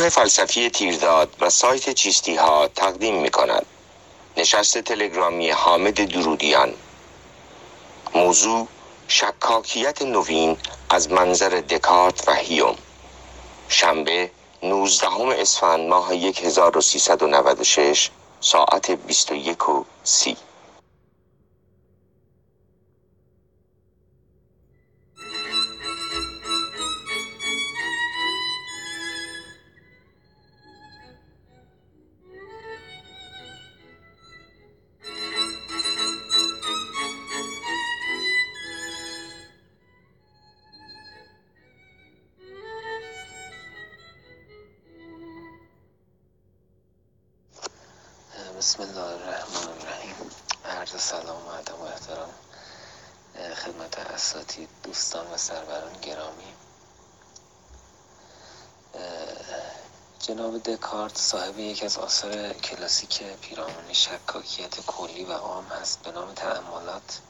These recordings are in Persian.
نگاه فلسفی تیرداد و سایت چیستی ها تقدیم می کند. نشست تلگرامی حامد درودیان. موضوع: شکاکیت نوین از منظر دکارت و هیوم. شنبه 19 اسفند ماه 1396 ساعت 21:30. بسم الله الرحمن الرحیم. عرض سلام و ادب و احترام خدمت اساتید، دوستان و سروران گرامی. جناب دکارت صاحب یکی از آثار کلاسیک پیرامون شکاکیت کلی و عام هست به نام تأملات.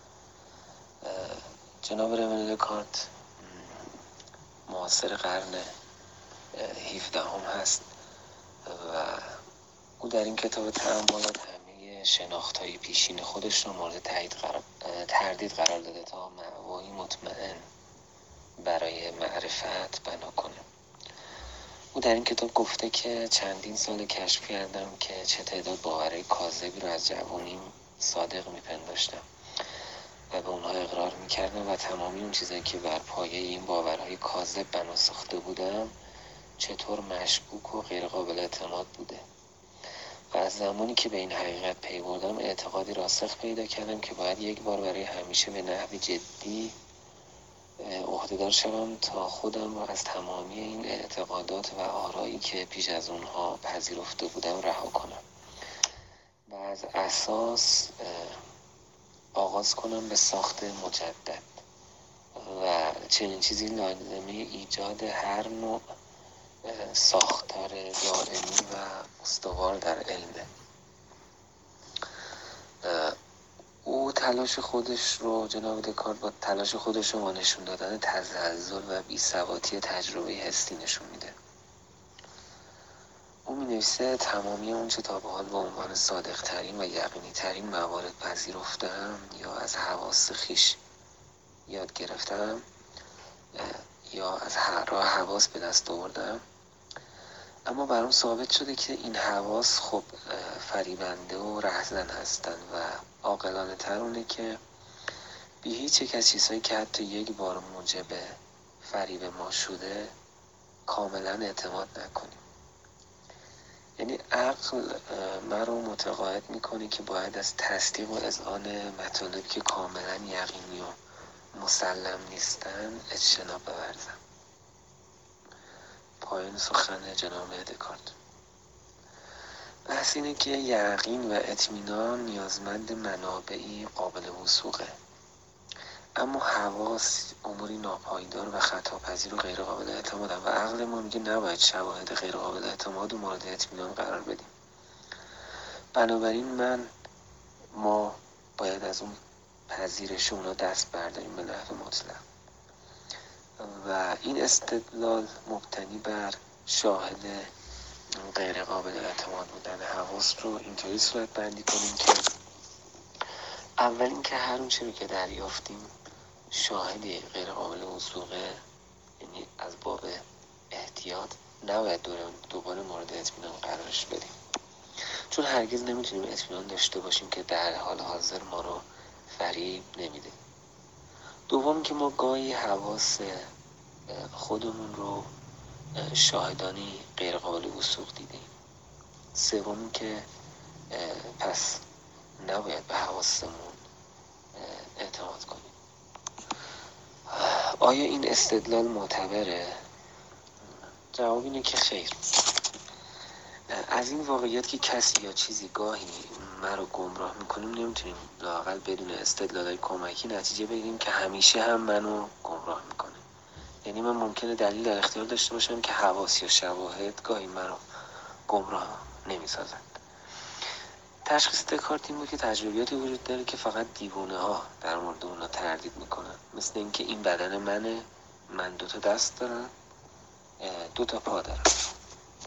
جناب رمن دکارت معاصر قرن 17 هست و او در این کتاب تأملات همه شناخت‌های پیشین خودش رو مورد تردید قرار داده تا مأوایی مطمئن برای معرفت بنا کنه. او در این کتاب گفته که چندین سال کشف کردم که چه تعداد باورهای کاذبی رو از جوانیم صادق میپنداشتم و به اونها اقرار میکردم و تمامی اون چیزایی که بر پایه این باورهای کاذب بنا ساخته بودم چطور مشکوک و غیر قابل اعتماد بوده. و از زمانی که به این حقیقت پی بردم اعتقادی راسخ پیدا کردم که باید یک بار برای همیشه به نحو جدی عهده‌دار شوم تا خودم را از تمامی این اعتقادات و آرایی که پیش از اونها پذیرفته بودم رها کنم و از اساس آغاز کنم به ساخت مجدد و چنین چیزی لازمه ایجاد هر نوع ساختار دائمی و استوار در علمه. او تلاش خودش رو، جناب دکارت با تلاش خودش رو با نشون دادن تزلزل و بی‌ثباتی تجربه حسی نشون میده. او می‌نویسه تمامی اون چه تا به حال به عنوان صادق ترین و یقینی ترین موارد پذیرفتم یا از حواس خویش یاد گرفتم یا از راه حواس به دست آوردم، اما برام ثابت شده که این حواس خب فریبنده و رهزن هستن و عاقلانه تر اونه که بی هیچ یک از چیزهایی که حتی یک بار موجب فریب ما شده کاملا اعتماد نکنیم. یعنی عقل من رو متقاعد میکنه که باید از تصدیق و اذعان مطالب که کاملا یقینی و مسلم نیستن اجتناب بورزم. پایان سخن جناب دکارت. بحث اینه که یقین و اطمینان نیازمند منابعی قابل وثوقه، اما حواس اموری ناپایدار و خطاپذیر و غیر قابل اعتمادن و عقل ما میگه نباید شواهد غیر قابل اعتماد و مورد اطمینان قرار بدیم. بنابراین ما باید از اون پذیرش اونا دست برداریم به نحو مطلق و این استدلال مبتنی بر شاهد غیر قابل اعتماد بودن حواس رو اینطوری صورت بندی کنیم که اول اینکه هر اون چیزی که دریافتیم شاهدی غیر قابل وثوقه، یعنی از باب احتیاط نباید دوباره مورد اطمینان قرارش بدیم، چون هرگز نمیتونیم اطمینان داشته باشیم که در حال حاضر ما رو فریب نمیده. دوم که ما گاهی حواس خودمون رو شاهدانی غیر قابل وثوق دیدیم. سوم که پس نباید به حواسمون اعتماد کنیم. آیا این استدلال معتبره؟ جواب اینه که خیر. از این واقعیت که کسی یا چیزی گاهی ما رو گمراه میکنیم نمیتونیم لااقل بدون استدلالای کمکی نتیجه بگیریم که همیشه هم منو گمراه میکنه. یعنی من ممکنه دلیل در اختیار داشته باشم که حواس یا شواهد گاهی منو گمراه نمیسازن. تشخیص دکارت این بود که تجربیاتی وجود داره که فقط دیوونه ها در مورد اونا تردید میکنن، مثل اینکه این بدن منه، من 2 تا دست دارم، 2 تا پا دارم.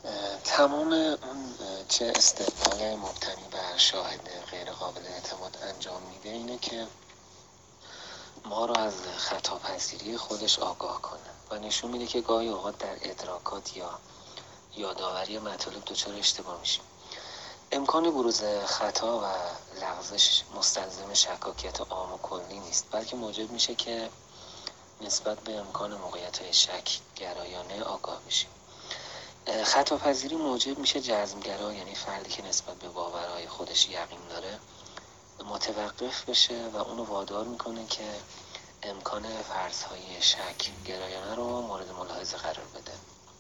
تمام اون چه استدلال مبتنی بر شاهد غیر قابل اعتماد انجام میده اینه که ما رو از خطاپذیری خودش آگاه کنه و نشون میده که گاهی اوقات در ادراکات یا یادآوری مطالب دچار اشتباه میشیم. امکان بروز خطا و لغزش مستلزم شکاکیت عام و کلی نیست، بلکه موجب میشه که نسبت به امکان موقعیت‌های شک گرایانه آگاه بشیم. خطاپذیری موجب میشه جزمگرا، یعنی فردی که نسبت به باورهای خودش یقین داره متوقف بشه و اونو وادار میکنه که امکان فرض‌های شک گرایانه رو مورد ملاحظه قرار بده.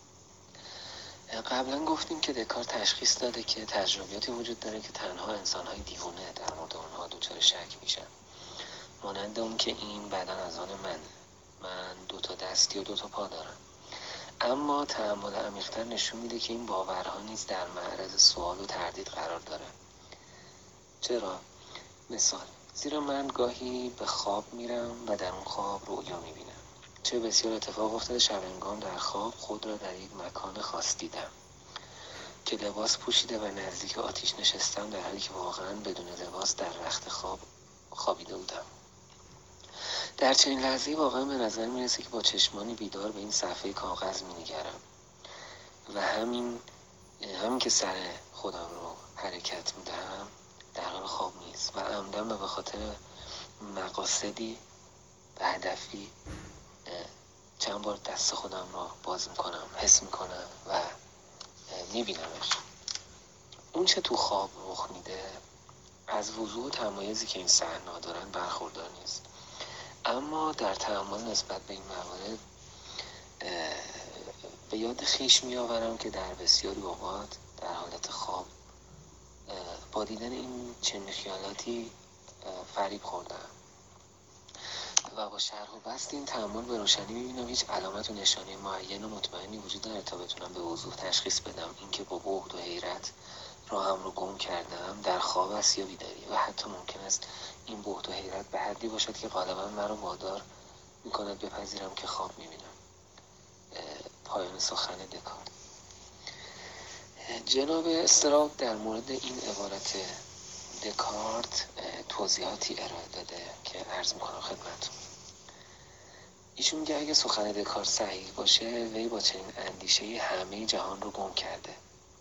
قبلا گفتیم که دکارت تشخیص داده که تجربیاتی وجود داره که تنها انسان‌های دیوانه در مورد اونها دچار شک میشن، مانند اون که این بدن از آن من 2 دستی و 2 پا دارم. اما تأمل عمیق‌تر نشون میده که این باورها نیز در معرض سوال و تردید قرار داره. چرا؟ مثال، زیرا من گاهی به خواب میرم و در اون خواب رویا میبینم. چه بسیار اتفاق افتاده شب‌هنگام در خواب خود را در یک مکان خاص دیدم که لباس پوشیده و نزدیک آتیش نشستم، در حالی که واقعا بدون لباس در رخت خواب خوابیده بودم. در چنین لحظه‌ای واقعا به نظر میرسه که با چشمانی بیدار به این صفحه کاغذ مینگرم و همین که سر خودم رو حرکت میدهم در حال خواب نیست و عمدن و به خاطر مقاصدی و هدفی چند بار دست خودم را باز میکنم، حس میکنم و میبینمش. اون چه تو خواب رخ میده از وضوح و تمایزی که این صحنه‌ها دارن برخوردار نیست، اما در تأمل نسبت به این موارد به یاد خویش میآورم که در بسیاری اوقات در حالت خواب با دیدن این چنین خیالاتی فریب خوردم و با شرح و بسط این تأمل به روشنی می‌بینم هیچ علامت و نشانه معین و مطمئنی وجود نداره تا بتونم به وضوح تشخیص بدم اینکه با بهت و حیرت راهم رو گم کردم در خواب است یا بیداری، و حتی ممکن است این بهت و حیرت به حدی باشد که غالبا مرا وادار می‌کند بپذیرم که خواب می‌بینم. پایان سخن دکارت. جناب استراب در مورد این عبارت دکارت توضیحاتی ارائه داده که عرض میکنم خدمتتون. ایشون میگه اگه سخن دکارت صحیح باشه وی با چنین اندیشه همه جهان رو گم کرده.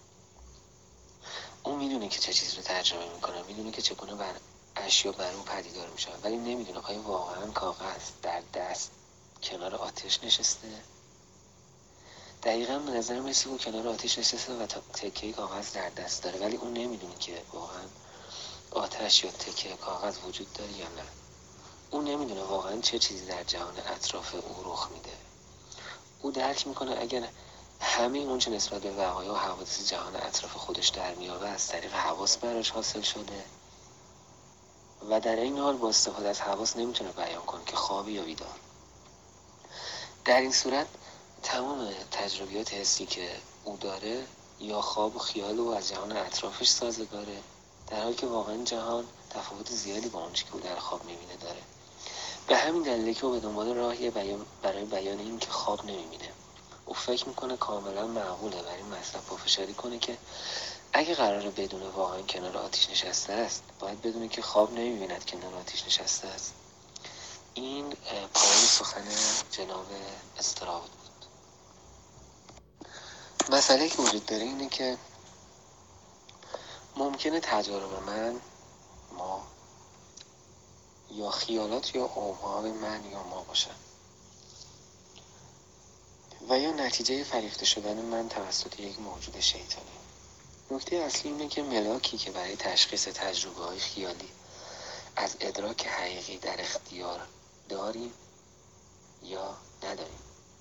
اون میدونه که چه چیزی رو تجربه میکنه، میدونه که چگونه اشیا بر اون پدیدار میشن، ولی نمیدونه آیا واقعا کاغذ در دست کنار آتش نشسته. دقیقا به نظر میرسه که کنار آتش نشسته و تکه کاغذ در دست داره، ولی اون نمیدونه که واقعا آتش یا تکه کاغذ وجود داره یا نه. اون نمیدونه واقعا چه چیزی در جهان اطراف او رخ میده. او درک میکنه اگر همه اون چه نسبت به وقایع و حوادث جهان اطراف خودش در میاره از طریق حواس براش حاصل شده و در این حال با استفاده از حواس نمیتونه بیان کنه که خوابی یا بیدار. در این صورت تمام تجربیات حسی که او داره یا خواب و خیال او از جهان اطرافش سازگاره، در حالی که واقعا جهان تفاوت زیادی با اون چیزی که او در خواب میبینه داره. به همین دلیله که او به دنبال راهی برای بیان این که خواب نمیبینه. او فکر میکنه کاملا معقوله برای این مطلب پافشاری کنه که اگه قراره بدونه واقعا کنار آتیش نشسته است، باید بدونه که خواب نمیبیند کنار آتیش نشسته است. این پایان سخن جناب استراب بود. مسئله که وجود داره اینه که ممکنه تجارب ما یا خیالات یا اوهام من یا ما باشن و یا نتیجه فریفته شدن من توسط یک موجود شیطانی. نکته اصلی اینه که ملاکی که برای تشخیص تجربه‌های خیالی از ادراک حقیقی در اختیار داریم یا نداریم.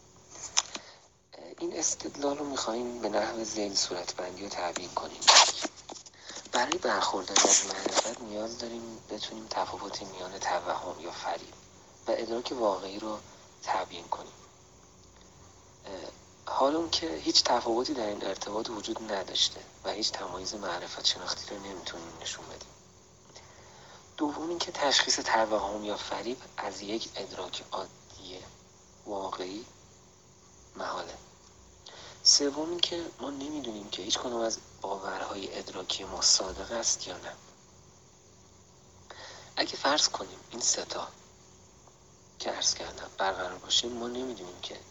این استدلال رو می‌خوایم به نحو ذیل صورتبندی و تعبیین کنیم. برای برخورداری از معرفت نیاز داریم بتونیم تفاوت میان توهم یا فریب و ادراک واقعی رو تعیین کنیم. حال اون که هیچ تفاوتی در این ارتباط وجود نداشته و هیچ تمایز معرفت شناختی رو نمیتونیم نشون بدیم. دوم این که تشخیص توهم یا فریب از یک ادراک عادی واقعی محاله. سوم این که ما نمیدونیم که هیچ کدوم از باورهای ادراکی ما صادق است یا نه. اگه فرض کنیم این سه تا که عرض کردم برقرار باشه، ما نمیدونیم که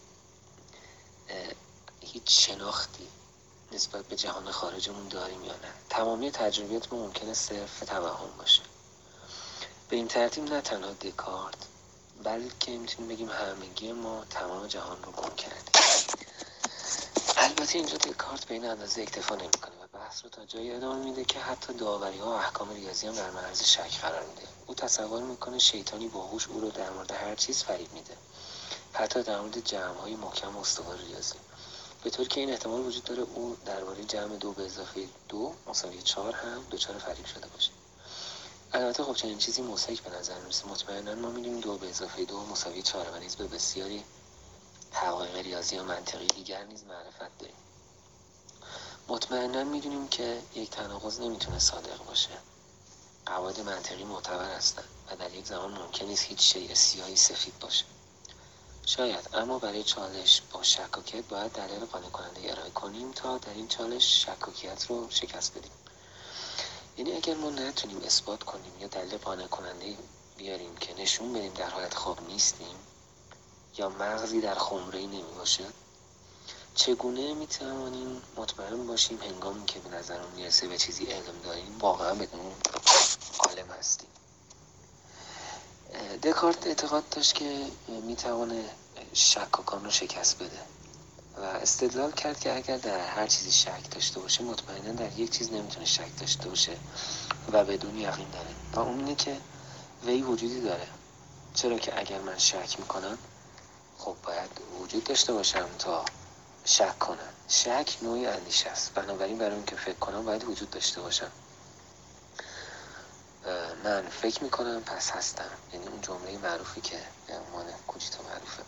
هیچ شناختی نسبت به جهان خارجمون داریم یا نه. تمامی تجربیات ما ممکنه صرف توهم باشه. به این ترتیب نه تنها دکارت بلکه میتونیم بگیم همگی ما تمام جهان رو گم کردیم. البته اینجا دکارت به این اندازه اکتفا نمیکنه و بحث رو تا جایی ادامه میده که حتی داوری‌ها و احکام ریاضی هم در معرض شک قرار میده. او تصور میکنه شیطانی باهوش او رو در مورد هر چیز فریب میده، حتی در مورد جمع‌های محکم و استوار ریاضی، به طوری که این احتمال وجود داره او درباره جمع 2 به اضافه 2 مساوی 4 هم دچار فریب شده باشه. البته خب چنین چیزی مضحک به نظر میرسه. مطمئنا ما میدونیم 2 به اضافه 2 مساوی 4 و نیز به بسیاری حقایق ریاضی و منطقی دیگر نیز معرفت داریم. مطمئنا میدونیم که یک تناقض نمیتونه صادق باشه. قواعد منطقی معتبر هستند و در یک زمان ممکن نیست هیچ شیء سیاهی سفید باشه. شاید، اما برای چالش با شکاکیت باید دلیل قانع کننده ارائه کنیم تا در این چالش شکاکیت رو شکست بدیم. یعنی اگر ما نتونیم اثبات کنیم یا دلیل قانع کننده بیاریم که نشون بدیم در حالت خواب نیستیم یا مغزی در خمره‌ای نمیباشه، چگونه میتوانیم مطمئن باشیم هنگامی که به نظرمون میرسه به چیزی علم داریم واقعا بدون عالم هستیم؟ دکارت اعتقاد داشت که میتوانه شکاکان رو شکست بده و استدلال کرد که اگر در هر چیزی شک داشته باشه مطمئنا در یک چیز نمیتونه شک داشته باشه و بدون یقین داره و اون اینه که وی وجودی داره، چرا که اگر من شک میکنم خب باید وجود داشته باشم تا شک کنم. شک نوعی اندیشه است، بنابراین برای اون که فکر کنم باید وجود داشته باشم. من فکر میکنم پس هستم، یعنی اون جمله معروفی که به عنوان کوچیتا معروفه.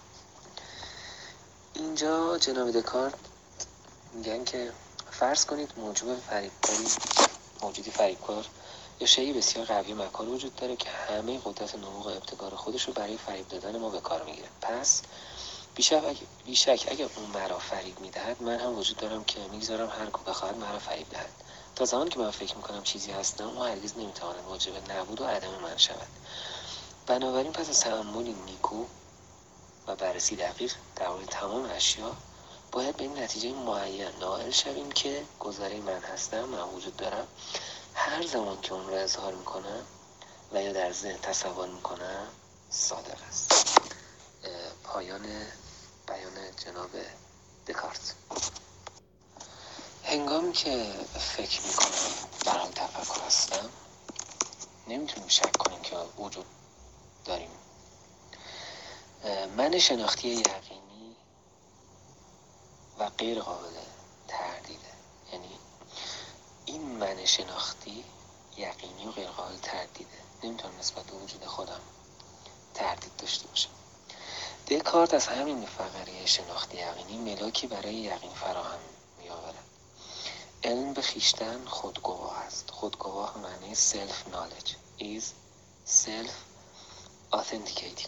اینجا جناب دکارت میگن که فرض کنید موجودی فریبکار یا شیئی بسیار قوی مکار وجود داره که همه قدرت نبوغ ابتکار خودش رو برای فریب دادن ما به کار میگیره. پس بیشک اگر اون مرا فریب میدهد، من هم وجود دارم که میگذارم هر کو بخواهد مرا فریب دهد. تا زمانی که من فکر میکنم چیزی هستم، او هرگز نمیتواند موجب نبود و عدم من شود. بنابراین پس از تأملی نیکو و بررسی دقیق در مورد تمام اشیا باید به این نتیجه معین نائل شویم که گذره من هستم، من وجود دارم، هر زمان که اون رو اظهار میکنم و یا در ذهن تصور میکنم صادق است. پایان بیان جناب دکارت. هنگامی که فکر میکنم در حال تفکر هستم، نمیتونیم شک کنیم که وجود داریم. من شناختی یقینی و غیر قابل تردیده. یعنی این من شناختی یقینی و غیر قابل تردیده، نمیتونم نسبت به وجود خودم تردید داشته باشم. دکارت از همین فقره شناختی یقینی ملاکی برای یقین فراهم می‌آورد. علم به خویشتن خودگواه است. خودگواه معنی self knowledge is self authenticating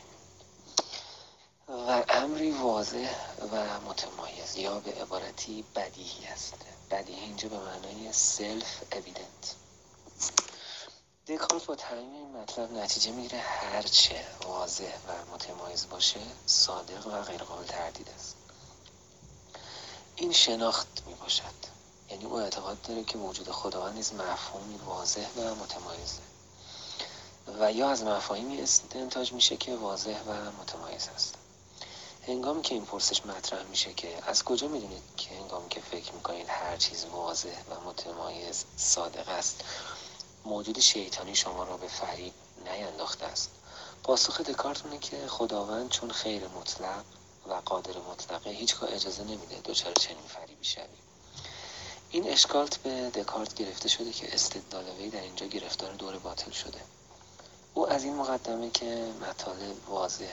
و امری واضح و متمایز یا به عبارتی بدیهی است. بدیهی اینجا به معنای self evident. دکارت با تعیین این مطلب نتیجه میگیره هرچه واضح و متمایز باشه صادق و غیر قابل تردید است. این شناخت می باشد، یعنی او اعتقاد داره که وجود خداوند نیز مفهومی واضح و متمایزه و یا از مفاهیمی استنتاج میشه که واضح و متمایز است. هنگامی که این پرسش مطرح میشه که از کجا میدونید که هنگامی که فکر میکنید هر چیز واضح و متمایز صادق است، موجود شیطانی شما را به فریب نینداخته است؟ پاسخ دکارت اینه که خداوند چون خیر مطلق و قادر مطلقه هیچگاه اجازه نمیده دچار چنین فریبی شوی. این اشکال به دکارت گرفته شده که استدلال وی در اینجا گرفتار دور باطل شده. او از این مقدمه که مطالب واضح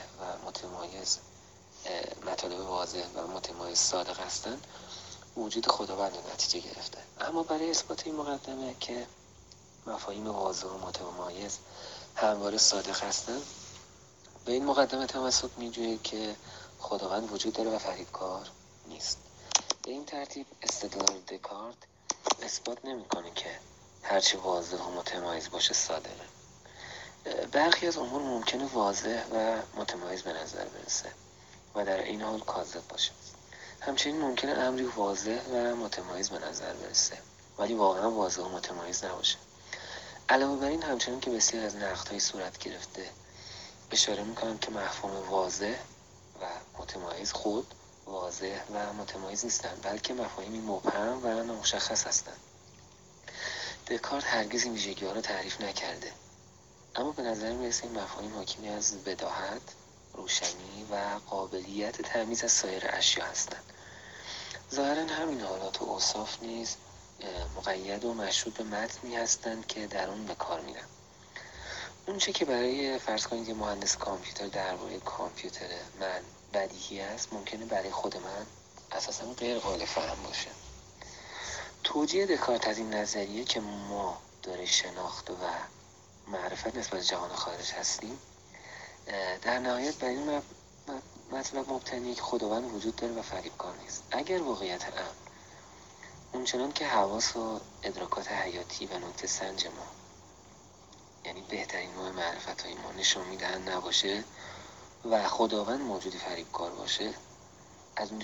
و متمایز صادق هستند وجود خداوند رو نتیجه گرفته. اما برای اثبات این مقدمه که مفاهیم واضح و متمایز همواره صادق هستند، به این مقدمه تمسک می‌جوید که خداوند وجود داره و فریبکار نیست. به این ترتیب استدلال دکارت اثبات نمی‌کنه که هرچی واضح و متمایز باشه صادقه. برخی از امور ممکنه واضح و متمایز به نظر برسه و در این حال کاذب باشه. همچنین ممکنه امری واضح و متمایز به نظر برسه ولی واقعا واضح و متمایز نباشه. علاوه بر این همچنین که بسیار از نقدهای صورت گرفته اشاره میکنم که مفهوم واضح و متمایز خود واضح و متمایز نیستند، بلکه مفاهیمی مبهم و نامشخص هستند. دکارت هرگز این ویژگی‌ها را تعریف نکرده، اما به نظر میرسه این مفاهیم حاکمی از بداهت، روشنی و قابلیت تمیز از سایر اشیا هستند. ظاهراً همین حالات و اوصاف نیز مقید و مشروط به متنی هستند که در اون به کار میرن. اون چه که برای فرض کنید یه مهندس کامپیوتر درباره کامپیوتر من بدیهی است، ممکنه برای خود من اساساً غیر قابل فهم باشه. توجیه دکارت از این نظریه که ما داره شناخت و معرفت نسبت جهان خارج هستیم در نهایت بر این مطلب مبتنیه که خداوند وجود داره و فریبکار نیست. اگر واقعیت امر اونچنان که حواس و ادراکات حیاتی و نکته سنج ما، یعنی بهترین نوع معرفت های ما، نشون میدهند نباشه و خداوند موجودی فریبکار باشه، از اونجایی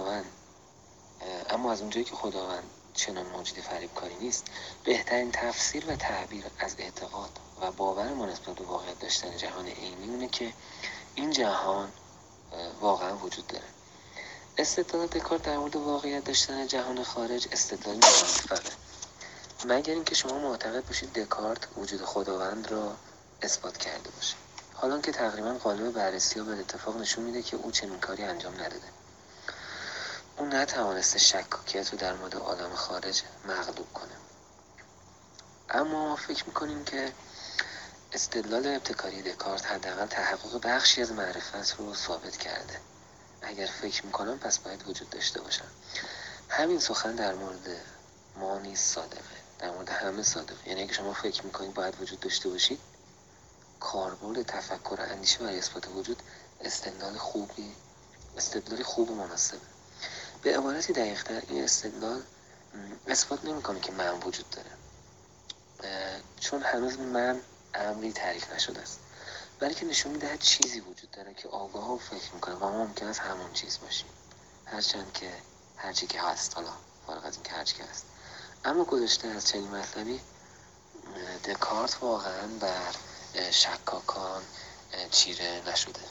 که خداوند چنان موجودی فریبکاری نیست، بهترین تفسیر و تعبیر از اعتقاد و باور ما نسبت به واقعیت داشتن جهان عینی اونه که این جهان واقعا وجود داره. استدلال دکارت در مورد واقعیت داشتن جهان خارج استدلال موفقه، مگر اینکه شما معتقد باشید دکارت وجود خداوند را اثبات کرده باشه، حالا که تقریبا قالب بررسی ها به اتفاق نشون میده که او چنین کاری انجام نداده. او نتوانسته شکاکیت رو در مورد عالم خارج مغلوب کنه. اما فکر میکنیم که استدلال ابتکاری دکارت حداقل تحقق بخشی از معرفت رو ثابت کرده. اگر فکر میکنم پس باید وجود داشته باشن. همین سخن در مورد ما نیز صادقه، در مورد همه صادقه. یعنی اگه شما فکر میکنید باید وجود داشته باشید، کاربرد تفکر و اندیشه برای اثبات وجود استدلال خوب و مناسبه. به عبارتی دقیق‌تر این استدلال اثبات نمیکنه که من وجود داره، چون هنوز من امری تعریف نشده است، بلکه نشون میدهد چیزی وجود داره که آگاه و فکر میکنه و ما ممکن است همون چیز باشیم، هرچی که هست، حالا فارغ از این که هرچی که هست. اما گذشته از چنین مطلبی دکارت واقعا بر شکاکان چیره نشده.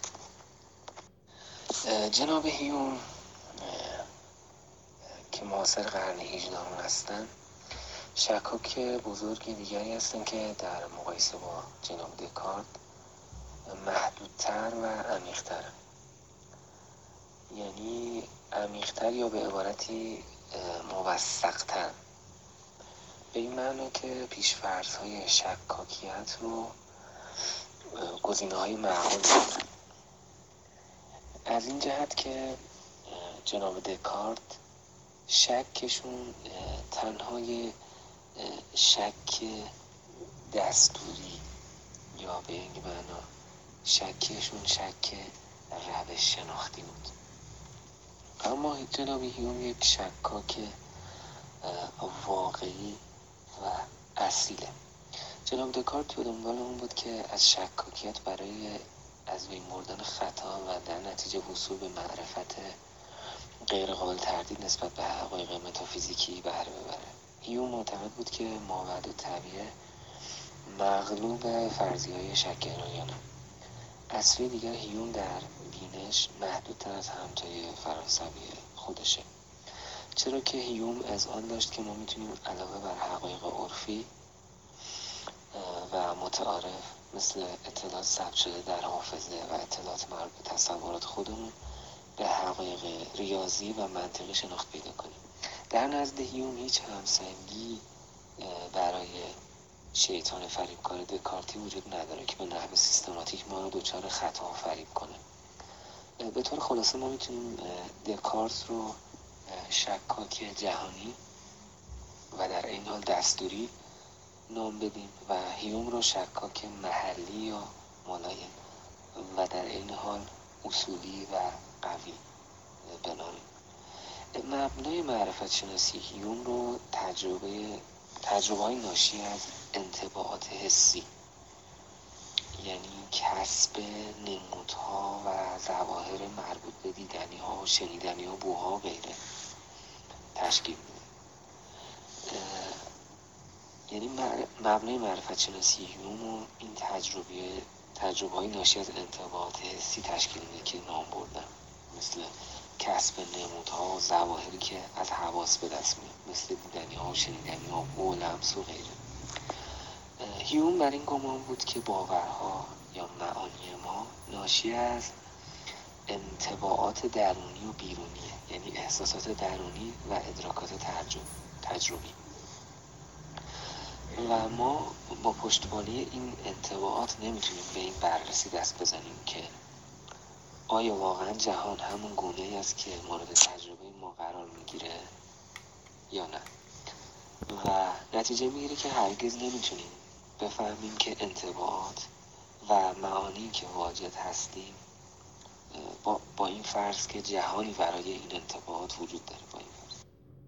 جناب هیوم که معاصر قرن 18 هستند، شکاک بزرگی دیگری هستند که در مقایسه با جناب دکارت محدودتر و عمیق‌تر، یعنی عمیق‌تر یا به عبارتی موثق‌تر، به این معنی که پیش‌فرض‌های شکاکیت رو گزینه‌های معقول می‌دونن. از این جهت که جناب دکارت شکشون تنها شک دستوری یا به این معنا شکشون شک روش شناختی بود، اما جناب هیوم یک شکاک واقعی و اصیله. جناب دکارت به دنبال اون بود که از شکاکیت برای از بین بردن خطا و در نتیجه وصول به معرفت غیر قابل تردید نسبت به حقایق متافیزیکی بهره ببره. هیوم معتقد بود که مابعد الطبیعه مغلوب فرضیه‌های شک‌گرایانه. اصلی دیگر هیوم در بینش محدودتر از همتای فرانسوی خودشه، چرا که هیوم از آن داشت که ما میتونیم علاوه بر حقایق عرفی و متعارف مثل اطلاعات ثبت شده در حافظه و اطلاعات مربوط به تصورات خودمون به حقایق ریاضی و منطقی شناخت پیدا کنیم. در نزد هیوم هیچ همسنگی برای شیطان فریبکار دکارتی وجود نداره که به نحو سیستماتیک ما رو دچار خطا و فریب کنه. به طور خلاصه ما میتونیم دکارت رو شکاک جهانی و در این حال دستوری نام بدیم و هیوم رو شکاک محلی یا ملایم و در این حال اصولی و قوی بنامیم. مبنای معرفت شناسی هیوم رو تجربه های ناشی از انطباعات حسی، یعنی کسب نمودها و ظواهر مربوط به دیدنی ها و شنیدنی ها، بوها و غیره تشکیل میده. یعنی مبنای معرفت شناسی هیوم و این تجربه های ناشی از انطباعات حسی تشکیل میده که نام بردم، مثل کسب نمودها و ظواهری که از حواس به دست میاد، مثل دیدنی ها و شنیدنی ها، بو و لمس و غیره. هیوم بر این گمان بود که باورها یا معانی ما ناشی از انطباعات درونی و بیرونیه، یعنی احساسات درونی و ادراکات تجربی، و ما با پشتیبانی این انطباعات نمیتونیم به این بررسی دست بزنیم که آیا واقعا جهان همون گونه‌ای است که مورد تجربه ما قرار میگیره یا نه، و نتیجه میگیره که هرگز نمیتونیم بفهمیم که انطباعات و معانی که واجد هستیم با این فرض که جهانی برای این انطباعات وجود داره. با این فرض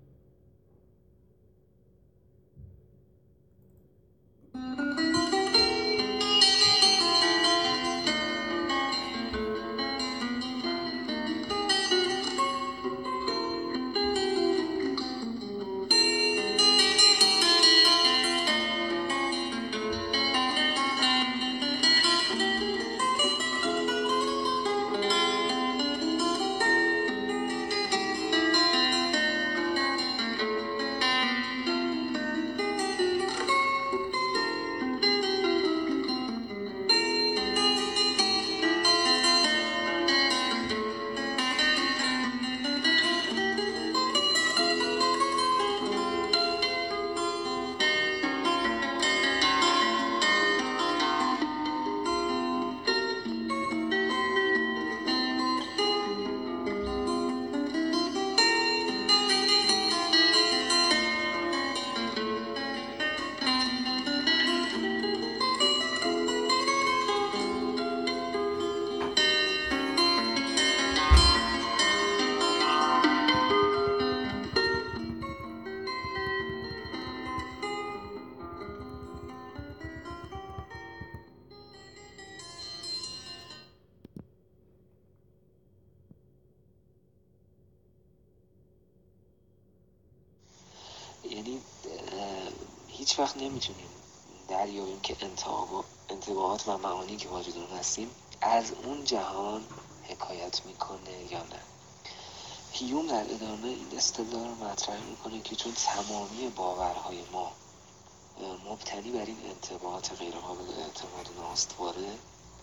یعنی هیچ وقت نمیتونیم دریابیم که انطباعات و معانی که واجد اون هستیم از اون جهان حکایت میکنه یا نه. هیوم در ادامه این استدلال رو مطرح میکنه که چون تمامی باورهای ما مبتنی بر این انطباعات غیرقابل اعتماد نااستواره،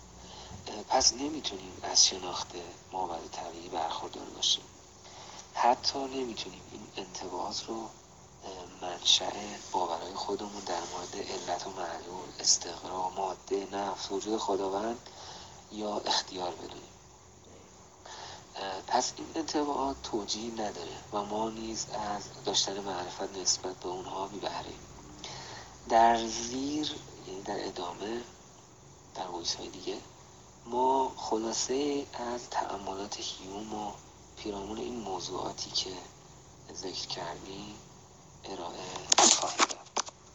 پس نمیتونیم از شناخت مابعد طبیعی برخوردار باشیم. حتی نمیتونیم این انطباعات رو منشأ باورهای خودمون در مورد علت و معلول، استقرا، ماده، نفس، وجود خداوند یا اختیار بدونیم. پس این انطباعات توجیه نداره و ما نیز از داشتن معرفت نسبت به اونها بی‌بهره‌ایم. در زیر، یعنی در ادامه، در وایس‌های دیگه، ما خلاصه از تأملات هیوم و پیرامون این موضوعاتی که ذکر کردیم ارائه خواهیم داد.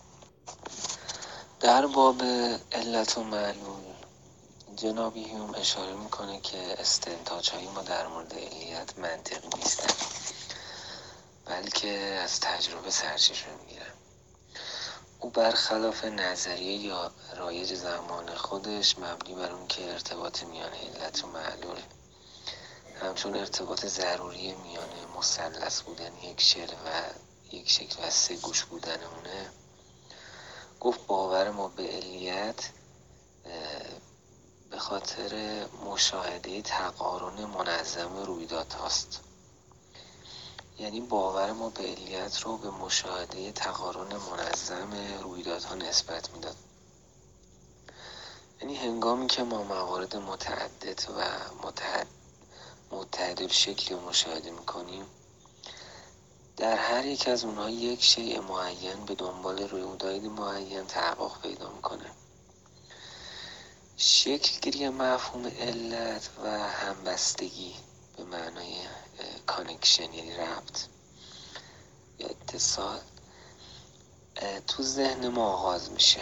در باب علت و معلول جناب هیوم اشاره میکنه که استنتاج‌های ما در مورد علیت منطقی نیستن، بلکه از تجربه سرچشمه میگیرن. او برخلاف نظریه یا رایج زمان خودش مبنی بر اون که ارتباط میان علت و معلول همچون ارتباط ضروری میان مثلث بودن یک شکل و سه گوش بودن اونه، گفت باور ما به علیت به خاطر مشاهده تقارن منظم رویداد هاست. یعنی باور ما به علیت رو به مشاهده تقارن منظم رویدادها نسبت میداد. یعنی هنگامی که ما موارد متعدد و متعدل شکلی مشاهده میکنیم، در هر یک از اونها یک شیء معین به دنبال رویداد معین تحقق پیدا میکنه. شکلگیری مفهوم علت و همبستگی به معنای کانکشن یعنی ربط یا اتصال تو ذهن ما آغاز میشه.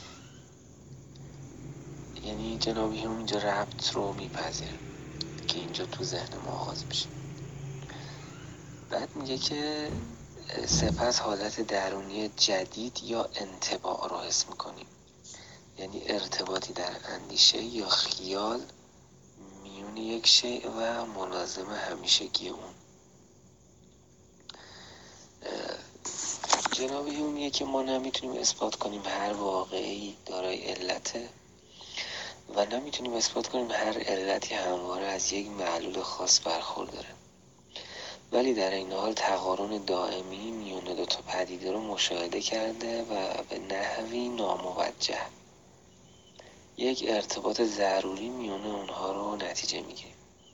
یعنی جناب هیوم اینجا ربط رو میپذیره که اینجا تو ذهن ما آغاز میشه. بعد میگه که سپس حالت درونی جدید یا انطباع رو حس میکنیم، یعنی ارتباطی در اندیشه یا خیال میون یک شیء و ملازم همیشگی اون. جناب هیوم میگه که ما نمیتونیم اثبات کنیم هر واقعی دارای علته و نمیتونیم اثبات کنیم هر علتی همواره از یک معلول خاص برخورداره، ولی در این حال تقارن دائمی میون دو تا پدیده رو مشاهده کرده و به نحوی ناموجه یک ارتباط ضروری میون اونها رو نتیجه میگیریم.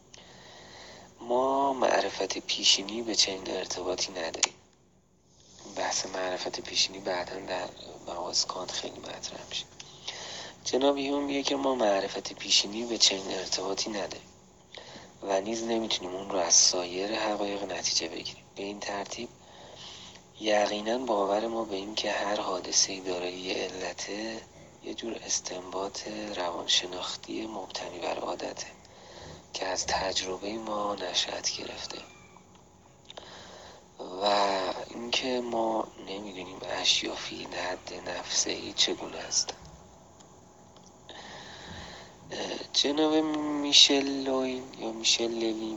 ما معرفت پیشینی به چنین ارتباطی نداریم. بحث معرفت پیشینی بعداً در مباحث کانت خیلی مطرح میشه. جناب هیوم میگه که ما معرفت پیشینی به چنین ارتباطی نداریم و نیز نمیتونیم اون رو از سایر حقایق نتیجه بگیریم. به این ترتیب یقینا باور ما به این که هر حادثه‌ای دارای یه علته یه جور استنباط روانشناختی مبتنی بر عادته که از تجربه ما نشأت گرفته و اینکه ما نمیدونیم اشیا فی حد نفسه‌ای چگونه است. جناب میشل لوین یا میشل لوین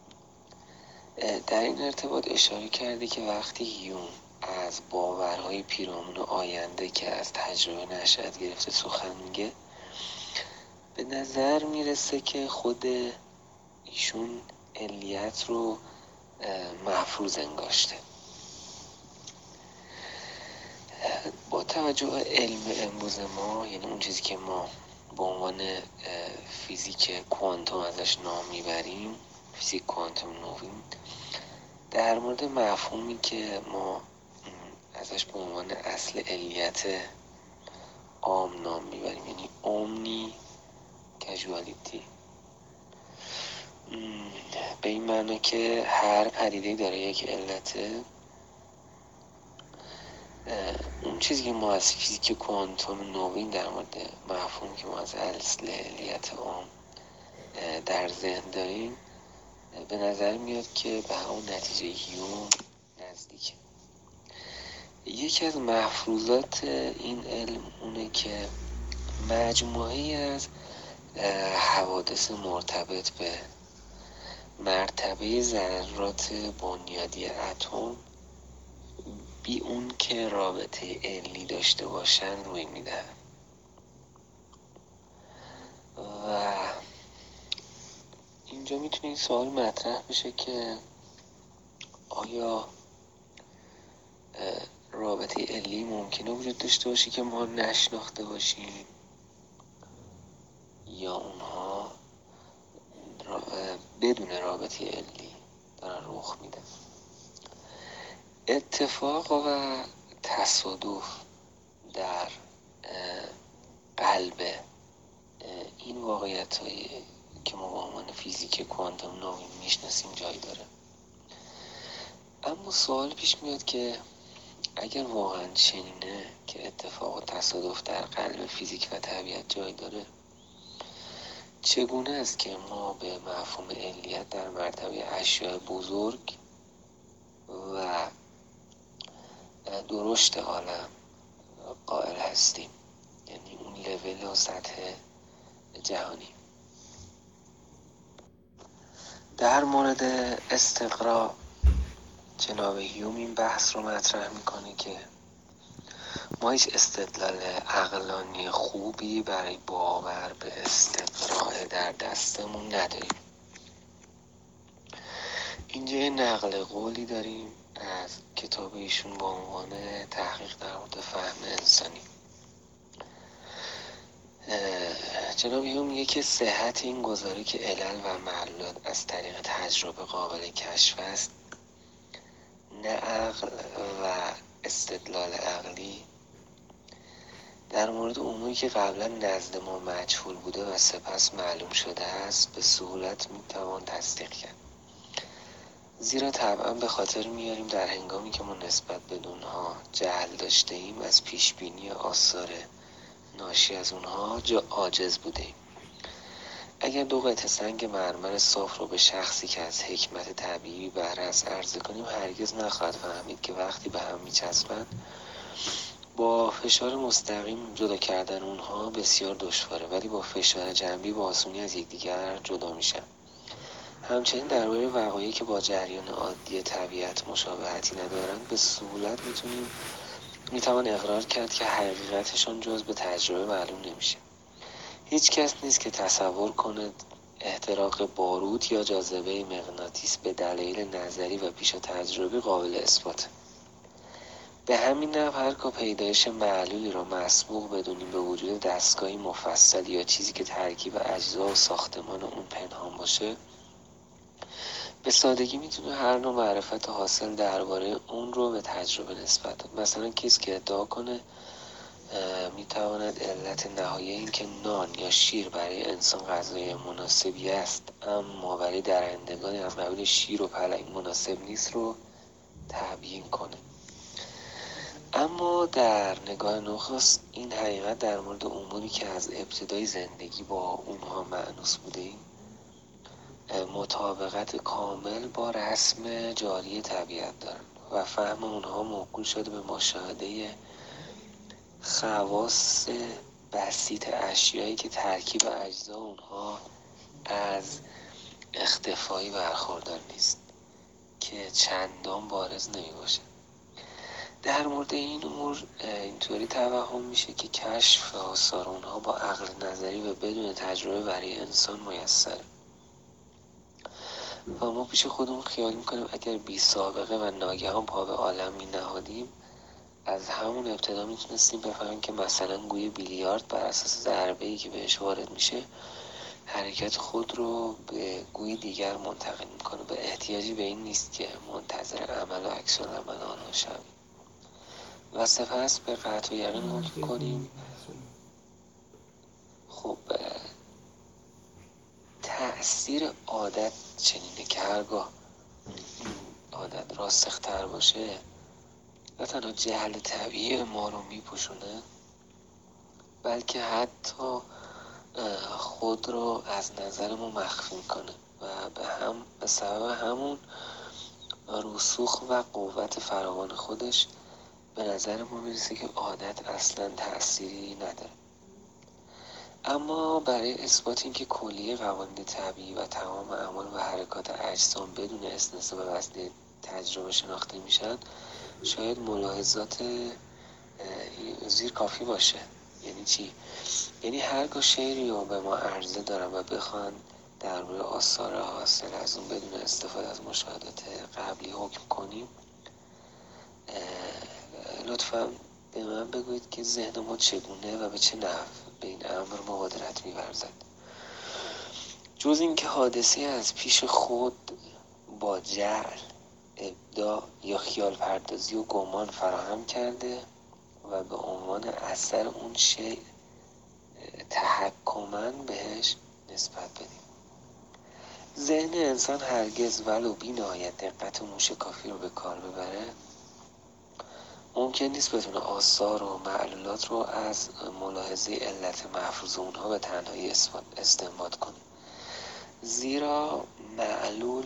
در این ارتباط اشاره کرده که وقتی هیوم از باورهای پیرامون آینده که از تجربه نشأت گرفته سخن میگه، به نظر میرسه که خود ایشون علیت رو مفروض انگاشته. با توجه به علم امروز ما، یعنی اون چیزی که ما به عنوان فیزیک کوانتوم ازش نام میبریم، فیزیک کوانتوم نوین، در مورد مفهومی که ما ازش به عنوان اصل علیت عام نام میبریم، یعنی اومنی کژوالیتی، به این معنی که هر پدیده‌ای داره یک علته. اون چیزی که ما از فیزیک کوانتوم نوین در مورد مفهومی که ما از اصل علیت عام در ذهن داریم، به نظر میاد که به همون نتیجه هیوم نزدیکه. یکی از مفروضات این علم اونه که مجموعه‌ای از حوادث مرتبط به مرتبه ذرات بنیادی اتم بی اون که رابطه علی داشته باشن روی میدن و اینجا میتونه این سوال مطرح بشه که آیا رابطه علی ممکنه وجود داشته باشه که ما نشناخته باشیم یا اونها بدون رابطه علی دارن رخ میدن. اتفاق و تصادف در قلب این واقعیت‌هایی که ما با عنوان فیزیک کوانتوم نوین میشناسیم جای داره، اما سوال پیش میاد که اگر واقعا چنینه که اتفاق و تصادف در قلب فیزیک و طبیعت جای داره، چگونه است که ما به مفهوم علیت در مرتبه اشیاء بزرگ و درشت عالم قائل هستیم، یعنی اون لول و سطح جهانی. در مورد استقرا جناب هیوم این بحث رو مطرح میکنه که ما هیچ استدلال عقلانی خوبی برای باور به استقرا در دستمون نداریم. اینجا یه نقل قولی داریم از کتاب ایشون با عنوان تحقیق در مورد فهم انسانی. جناب هیوم میگه که صحت این گزاره که علل و معلولات از طریق تجربه قابل کشف است، نه عقل و استدلال عقلی، در مورد اموری که قبلا نزد ما مجهول بوده و سپس معلوم شده است به سهولت میتوان تصدیق کرد زیرا طبعا به خاطر میاریم در هنگامی که ما نسبت به اونها جهل داشته ایم از پیشبینی آثار ناشی از اونها عاجز بوده ایم. اگر 2 قطعه سنگ مرمر صاف رو به شخصی که از حکمت طبیعی بهره است عرضه کنیم هرگز نخواهد فهمید که وقتی به هم میچسبند با فشار مستقیم جدا کردن اونها بسیار دشواره، ولی با فشار جنبی با آسونی از یکدیگر جدا میشن. همچنین درباره وقایعی که با جریان عادی طبیعت مشابهتی ندارند به سهولت میتوان اقرار کرد که حقیقتشان جز به تجربه معلوم نمیشه. هیچ کس نیست که تصور کند احتراق باروت یا جاذبه مغناطیس به دلایل نظری و پیش تجربی قابل اثبات. به همین نحو هرگاه پیدایش معلولی را مسبوق بدونیم به وجود دستگاهی مفصل یا چیزی که ترکیب اجزا و ساختمان اون پنهان باشه، به سادگی میتونه هر نوع معرفت حاصل درباره اون رو به تجربه نسبت داد. مثلا کسی که ادعا کنه میتواند علت نهایی این که نان یا شیر برای انسان غذای مناسبی است اما برای درندگانی از قبیل شیر و پلنگ مناسب نیست رو تبیین کنه. اما در نگاه نخست این حقیقت در مورد اموری که از ابتدای زندگی با اونها مأنوس بودیم مطابقت کامل با رسم جاری طبیعت دارن و فهم اونها موکول شده به مشاهده خواص بسیط اشیایی که ترکیب اجزا اونها از اختفایی برخوردار نیست که چندان بارز نمی باشه. در مورد این امور اینطوری توهم میشه که کشف آثار اونها با عقل نظری و بدون تجربه برای انسان میسره و ما پیش خودمون خیال میکنیم اگر بی سابقه و ناگهان پا به عالم می نهادیم از همون ابتدا میتونستیم بفهمیم که مثلا گوی بیلیارد بر اساس ضربه‌ای که بهش وارد میشه حرکت خود رو به گوی دیگر منتقل میکنه و احتیاجی به این نیست که منتظر عمل و عکس العمل آنها شویم و سپس به قطع و یقین حکم کنیم. خب تأثیر عادت چنینه که هرگاه عادت راسختر باشه نه تنها جهل طبیعی ما رو میپوشونه بلکه حتی خود رو از نظر ما مخفی میکنه و به سبب همون رسوخ و قوت فراوان خودش به نظر ما میرسه که عادت اصلا تأثیری نداره. اما برای اثبات اینکه کلیه قوانین طبیعی و تمام اعمال و حرکات اجسام بدون استثنا به وسیله تجربه شناخته میشن شاید ملاحظات زیر کافی باشه. یعنی چی؟ یعنی هرگاه شیری رو به ما عرضه دارن و بخوان درباره آثار حاصل از اون بدون استفاده از مشاهدات قبلی حکم کنیم لطفاً به من بگویید که ذهن ما چگونه و به چه نحو به این امر مبادرت می‌ورزد. جز اینکه حادثه از پیش خود با جهل، ابداع یا خیال پردازی و گمان فراهم کرده و به عنوان اثر اون شیء تحکماً بهش نسبت بدیم. ذهن انسان هرگز ولو بی نهایت دقت و موشکافی رو به کار ببره ممکن نیست بتونه آثار و معلولات رو از ملاحظه علت محفوظ اونها به تنهایی استنباط کنه، زیرا معلول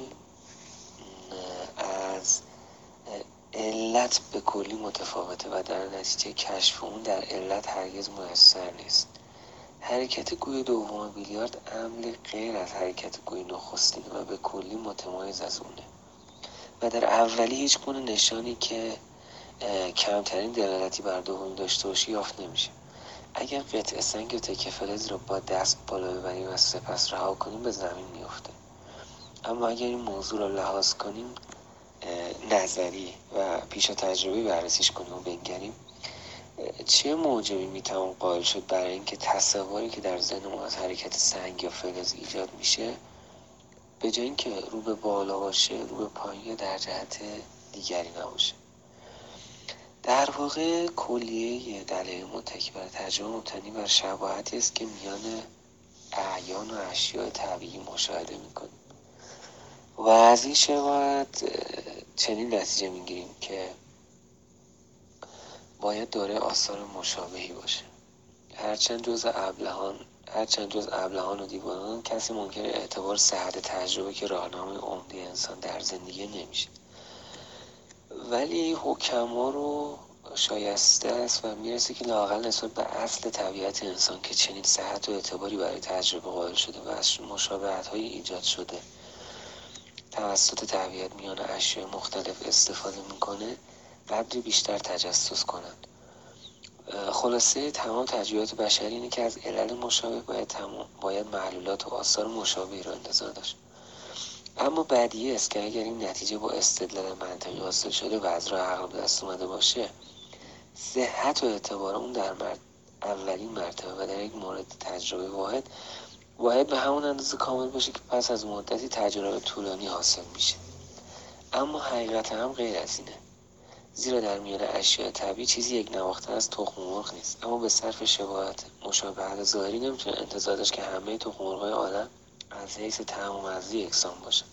از علت به کلی متفاوته و در نتیجه کشف اون در علت هرگز میسر نیست. حرکت گوی دوم بیلیارد عمل غیر از حرکت گوی نخستین و به کلی متمایز از اونه و در اولی هیچ گونه نشانی که کمترین دلالتی بر دومی داشته باشی یافت نمیشه. اگر قطعه سنگ یا تکه فلز رو با دست بالا ببریم و سپس رها کنیم به زمین میفته. اما اگر این موضوع رو لحاظ کنیم نظری و پیش تجربی بررسیش کنیم و بنگریم چه موجبی میتوان قائل شد برای اینکه تصوری که در ذهن ما از حرکت سنگ یا فلز ایجاد میشه به جای اینکه رو به بالا باشه رو به پایین در جهت دیگری نباشه. در واقع کلیه دلایل متکی بر تجربه مبتنی بر شباهتی است که میان اعیان و اشیاء طبیعی مشاهده میکنیم و از این شباهت چنین نتیجه میگیریم که باید داره آثار مشابهی باشه. هرچند جز ابلهان و دیوانان کسی منکر اعتبار صحت تجربه که راهنمای عمده انسان در زندگی نمیشه، ولی حکما رو شایسته است و میرسه که لااقل نسبت به اصل طبیعت انسان که چنین صحت و اعتباری برای تجربه قائل شده و از مشابهت های ایجاد شده توسط طبیعت میان اشیاء مختلف استفاده میکنه قدری بیشتر تجسس کنند. خلاصه تمام تجربیات بشری اینه که از علل مشابه باید معلولات و آثار مشابهی را انتظار داشت. اما بدیهی است که اگر این نتیجه با استدلال منطقی حاصل شده و از راه عقل به دست اومده باشه، صحت و اعتبار اون در اولین مرتبه و در یک مورد تجربه واحد به همون اندازه کامل باشه که پس از مدتی تجربه طولانی حاصل میشه. اما حقیقت هم غیر از اینه، زیرا در میان اشیاء طبیعی چیزی یک نواخته از تخم مرغ نیست. اما به صرف شباهت مشابهت ظاهری نمیتونه انتظار داشت که همه تخم مرغ‌های عالم از حیث طعم و مزه یکسان باشند.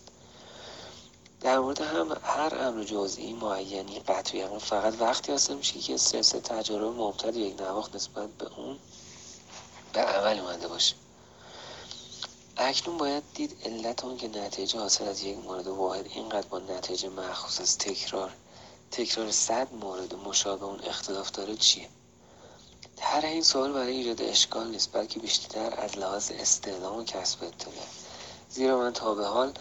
در مورد هر امر جزئی معینی قطع یقین فقط وقتی حاصل میشه که سلسله تجارب مبتدی یک نواخت نسبت به اون به عمل اومده باشه. اکنون باید دید علت اون که نتیجه حاصل از یک مورد واحد اینقدر با نتیجه مخصوص از تکرار 100 مورد مشابه اون اختلاف داره چیه؟ طرح این سوال برای ایجاد اشکال نیست، بلکه بیشتر از لحاظ استعلام و کسب اطلاع، زیرا من تا به حال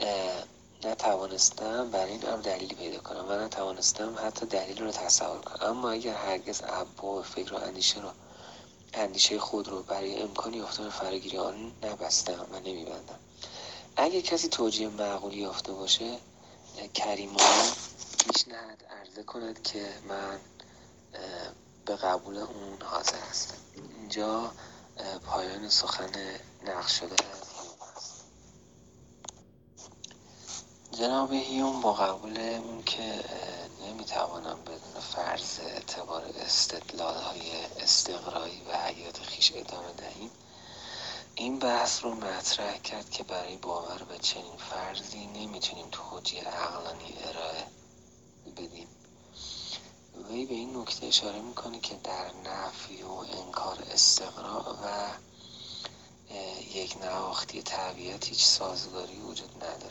نتوانستم برای این امر دلیلی پیدا کنم و نتوانستم حتی دلیل رو تصور کنم. اما اگر هرگز ابواب فکر و اندیشه خود رو برای امکان یافتن فراگیری آن نبستم و نمیبندم، اگر کسی توجیه معقولی یافته باشه کریمانه پیشنهاد عرضه کند که من به قبول اون حاضر هستم. اینجا پایان سخن نقل شده است. جناب هیوم با قبول اون که نمیتوانم بدون فرض اعتبار استدلال‌های استقرایی و حیات خویش ادامه دهیم، این بحث رو مطرح کرد که برای باور به چنین فرضی نمیتونیم توجیه عقلانی ارائه بدیم. وی به این نکته اشاره میکنه که در نفی و انکار استقراء و یک نواختی طبیعت هیچ سازگاری وجود نداره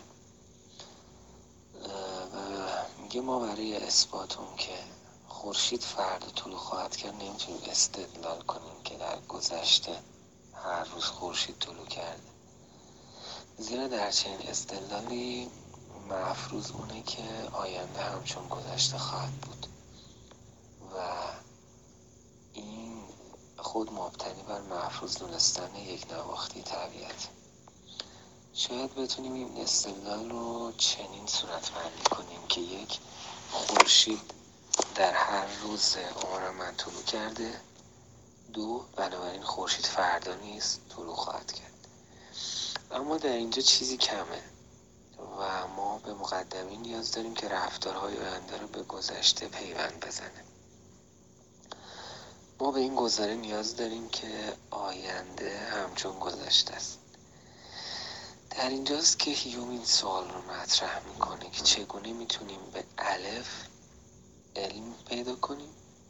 و میگه ما برای اثبات اون که خورشید فردا طلوع خواهد کرد نمیتونیم استدلال کنیم که در گذشته هر روز خورشید طلوع کرده، زیرا در چنین استدلالی مفروض اونه که آینده همچون گذشته خواهد بود و این خود مبتنی بر مفروض دونستن یک نواختی طبیعت. شاید بتونیم این استدلال رو چنین صورتبندی کنیم که یک، خورشید در هر روز عمر من طلوع کرده. 2، بنابراین خورشید فردا نیز طلوع خواهد کرد. اما در اینجا چیزی کمه و ما به مقدمی نیاز داریم که رفتارهای آینده رو به گذشته پیوند بزنه. ما به این گزاره نیاز داریم که آینده همچون گذشته است. در اینجاست که هیوم این سوال رو مطرح میکنه که چگونه میتونیم به الف علم پیدا کنیم.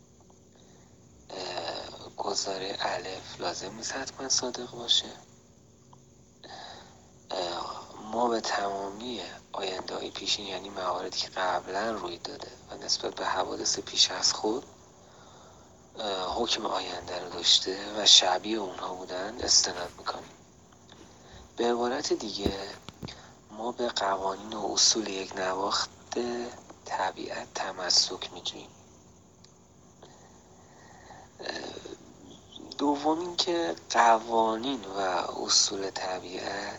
گزاره الف لازم نیست حتما صادق باشه. ما به تمامی آینده های پیشین، یعنی مواردی که قبلا روی داده و نسبت به حوادث پیش از خود حکم آینده رو داشته و شبیه اونها بودن استناد میکنیم. به عبارت دیگه ما به قوانین و اصول یک نواخت طبیعت تمسک میجوییم. دوم این که قوانین و اصول طبیعت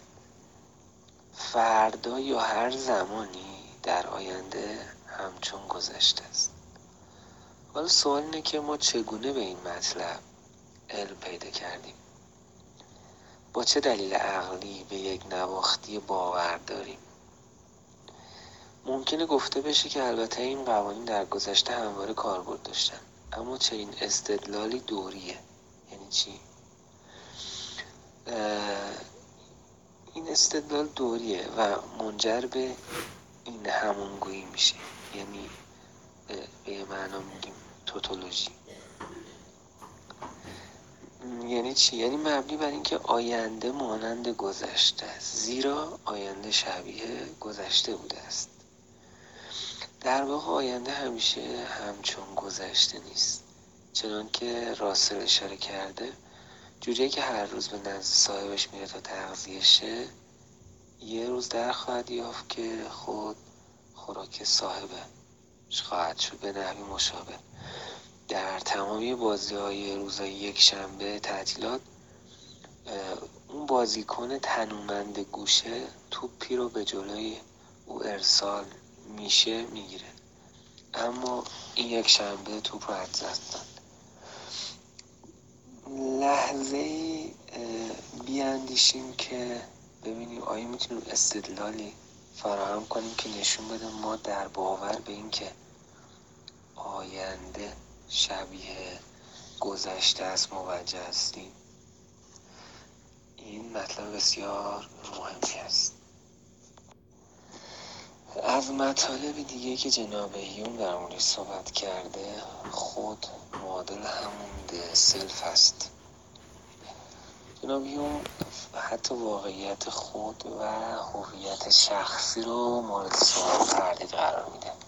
فردا یا هر زمانی در آینده همچون گذشته است. حالا سوال اینه که ما چگونه به این مطلب علم پیدا کردیم؟ با چه دلیل عقلی به یک نواختی باور داریم؟ ممکنه گفته بشه که البته این قوانین در گذشته همواره کاربرد داشتن، اما چنین استدلالی دوریه. یعنی چی؟ این استدلال دوریه و منجر به این همونگویی میشه، یعنی به یه معنا میگیم توتولوژی. یعنی چی؟ یعنی مبنی بر اینکه آینده مانند گذشته است، زیرا آینده شبیه گذشته بوده است. در واقع آینده همیشه همچون گذشته نیست، چنان که راسل اشاره کرده. جوریه که هر روز به نزد صاحبش میره تا تغذیه شه، یه روز در خواهد یافت که خود خوراک صاحبش خواهد شد. به نحوی مشابه در تمامی بازی‌های روزهای یک شنبه تعطیلات، اون بازیکن تنومند گوشه توپی رو به جلوی او ارسال میگیره، اما این یک شنبه توپ رو از دست داد. لحظه‌ای بیاندیشیم که ببینیم آیا میتونیم استدلالی فراهم کنیم که نشون بده ما در باور به این که آینده شبیه گذشته است موجه هستیم. این مطلب بسیار مهمی است. از مطالب دیگه که جناب هیوم در موردش صحبت کرده، خود معادل همون سلف است. جناب هیوم حتی واقعیت خود و هویت شخصی رو مورد سوال تردید قرار میده.